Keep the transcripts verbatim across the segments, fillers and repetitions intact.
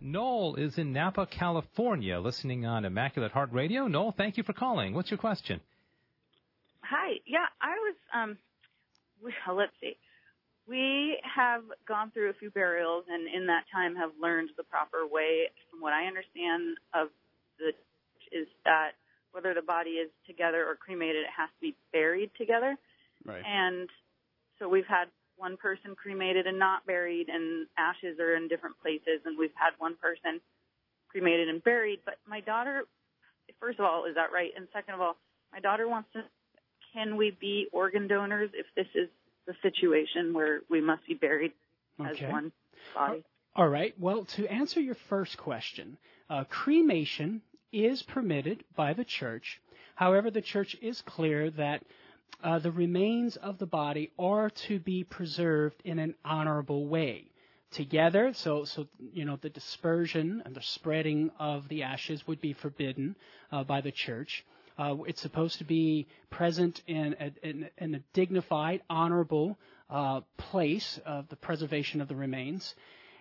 Noel is in Napa, California, listening on Immaculate Heart Radio. Noel, thank you for calling. What's your question? Hi. Yeah, I was, um, well, let's see. We have gone through a few burials and in that time have learned the proper way. From what I understand of the is that whether the body is together or cremated, it has to be buried together. Right. And so we've had one person cremated and not buried, and ashes are in different places, and we've had one person cremated and buried. But my daughter, first of all, is that right? And second of all, my daughter wants to, can we be organ donors if this is the situation where we must be buried okay. as one body? All right. Well, to answer your first question, uh, cremation is permitted by the church. However, the church is clear that Uh, the remains of the body are to be preserved in an honorable way. Together, so, so you know, the dispersion and the spreading of the ashes would be forbidden uh, by the church. Uh, it's supposed to be present in a, in, in a dignified, honorable uh, place of the preservation of the remains.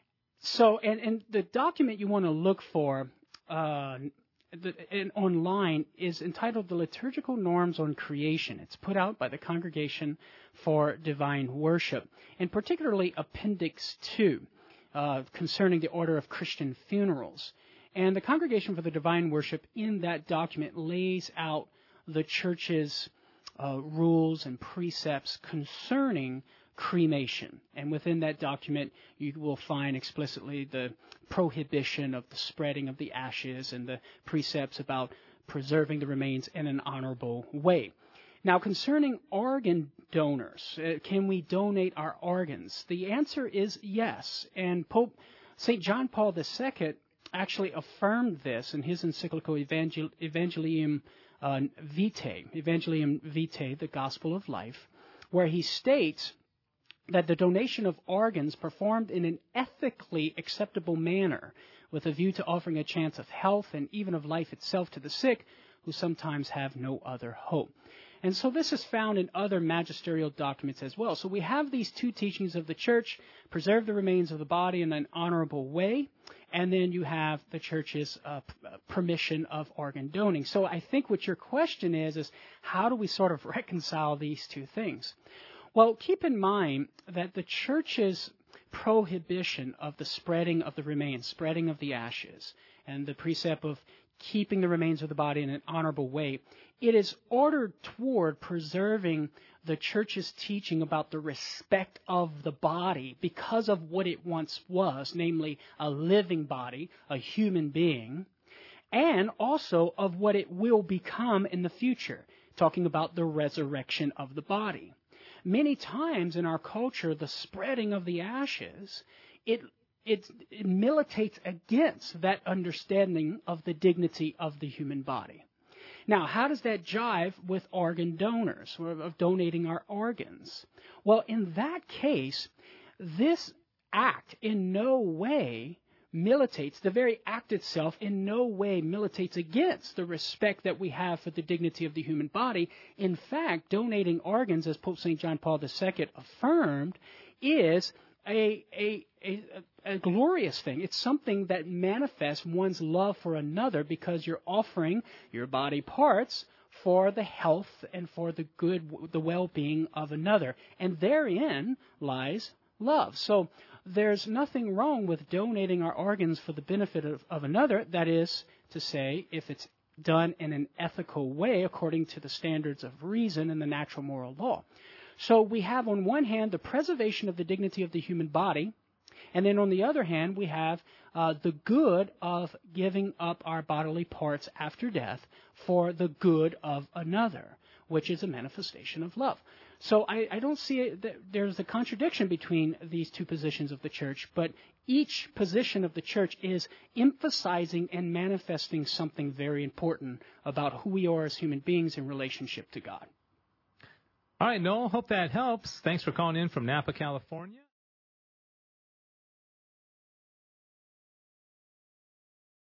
So, and, and the document you want to look for uh, The, and online is entitled The Liturgical Norms on Creation. It's put out by the Congregation for Divine Worship, and particularly Appendix two, uh, concerning the order of Christian funerals. And the Congregation for the Divine Worship in that document lays out the church's uh, rules and precepts concerning cremation. And within that document, you will find explicitly the prohibition of the spreading of the ashes and the precepts about preserving the remains in an honorable way. Now, concerning organ donors, uh, can we donate our organs? The answer is yes. And Pope Saint John Paul the Second actually affirmed this in his encyclical Evangel- Evangelium uh, Vitae, Evangelium Vitae, the Gospel of Life, where he states that the donation of organs performed in an ethically acceptable manner with a view to offering a chance of health and even of life itself to the sick who sometimes have no other hope. And so this is found in other magisterial documents as well. So we have these two teachings of the church: preserve the remains of the body in an honorable way, and then you have the church's uh, permission of organ donating. So I think what your question is, is how do we sort of reconcile these two things? Well, keep in mind that the church's prohibition of the spreading of the remains, spreading of the ashes, and the precept of keeping the remains of the body in an honorable way, it is ordered toward preserving the church's teaching about the respect of the body because of what it once was, namely a living body, a human being, and also of what it will become in the future, talking about the resurrection of the body. Many times in our culture, the spreading of the ashes, it, it, it militates against that understanding of the dignity of the human body. Now, how does that jive with organ donors, or of donating our organs? Well, in that case, this act in no way militates, the very act itself in no way militates against the respect that we have for the dignity of the human body. In fact, donating organs, as Pope Saint John Paul the Second affirmed, is a, a, a, a glorious thing. It's something that manifests one's love for another because you're offering your body parts for the health and for the good, the well-being of another. And therein lies love. So there's nothing wrong with donating our organs for the benefit of, of another. That is to say, if it's done in an ethical way according to the standards of reason and the natural moral law. So we have on one hand the preservation of the dignity of the human body, and then on the other hand we have uh, the good of giving up our bodily parts after death for the good of another, which is a manifestation of love. So I, I don't see it, that there's a contradiction between these two positions of the church, but each position of the church is emphasizing and manifesting something very important about who we are as human beings in relationship to God. All right, Noel, hope that helps. Thanks for calling in from Napa, California.